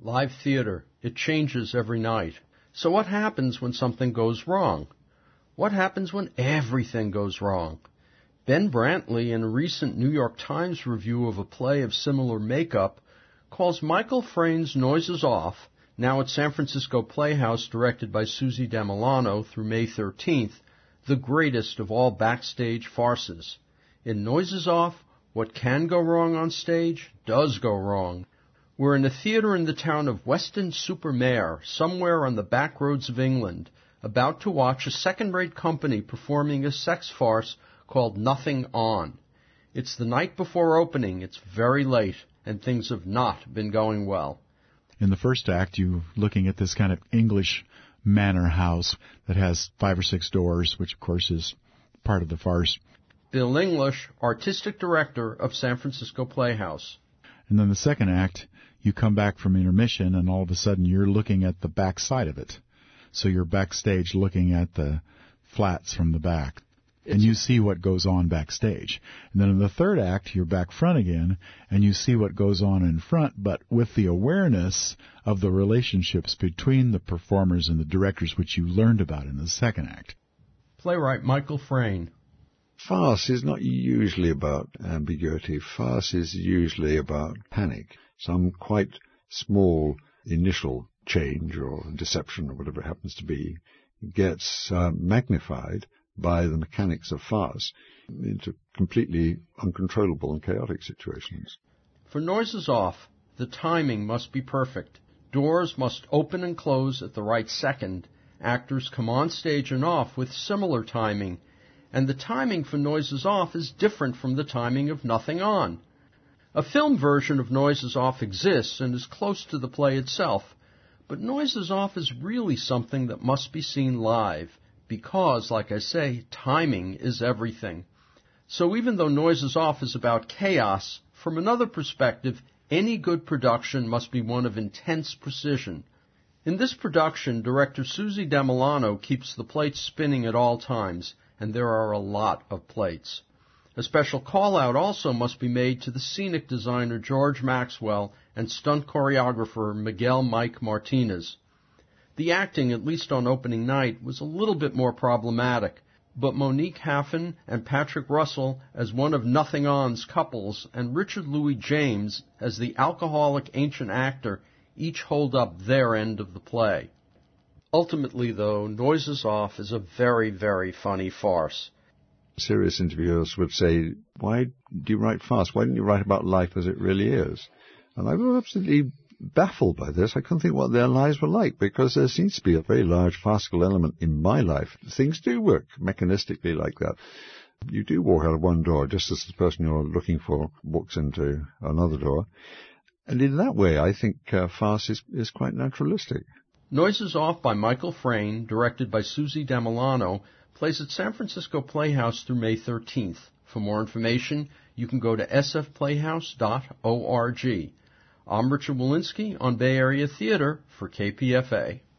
Live theater, it changes every night. So what happens when something goes wrong? What happens when everything goes wrong? Ben Brantley, in a recent New York Times review of a play of similar makeup, calls Michael Frayn's Noises Off, now at San Francisco Playhouse directed by Susie DeMilano through May 13th, the greatest of all backstage farces. In Noises Off, what can go wrong on stage does go wrong. We're in a theater in the town of Weston-super-Mare, somewhere on the back roads of England, about to watch a second-rate company performing a sex farce called Nothing On. It's the night before opening, it's very late, and things have not been going well. In the first act, you're looking at this kind of English manor house that has 5 or 6 doors, which of course is part of the farce. Bill English, artistic director of San Francisco Playhouse. And then the second act, you come back from intermission, and all of a sudden you're looking at the back side of it. So you're backstage looking at the flats from the back. And you see what goes on backstage. And then in the third act, you're back front again, and you see what goes on in front, but with the awareness of the relationships between the performers and the directors, which you learned about in the second act. Playwright Michael Frayn. Farce is not usually about ambiguity. Farce is usually about panic. Some quite small initial change or deception or whatever it happens to be gets magnified by the mechanics of farce into completely uncontrollable and chaotic situations. For Noises Off, the timing must be perfect. Doors must open and close at the right second. Actors come on stage and off with similar timing. And the timing for Noises Off is different from the timing of Nothing On. A film version of Noises Off exists and is close to the play itself, but Noises Off is really something that must be seen live, because, like I say, timing is everything. So even though Noises Off is about chaos, from another perspective, any good production must be one of intense precision. In this production, director Susie DeMilano keeps the plates spinning at all times, and there are a lot of plates. A special call-out also must be made to the scenic designer George Maxwell and stunt choreographer Miguel Mike Martinez. The acting, at least on opening night, was a little bit more problematic, but Monique Haffen and Patrick Russell as one of Nothing On's couples and Richard Louis James as the alcoholic ancient actor each hold up their end of the play. Ultimately, though, Noises Off is a very, very funny farce. Serious interviewers would say, why do you write farce? Why don't you write about life as it really is? And I was absolutely baffled by this. I couldn't think what their lives were like, because there seems to be a very large farcical element in my life. Things do work mechanistically like that. You do walk out of one door just as the person you're looking for walks into another door. And in that way, I think farce is quite naturalistic. Noises Off by Michael Frayn, directed by Susie DeMilano, plays at San Francisco Playhouse through May 13th. For more information, you can go to sfplayhouse.org. I'm Richard Walensky on Bay Area Theater for KPFA.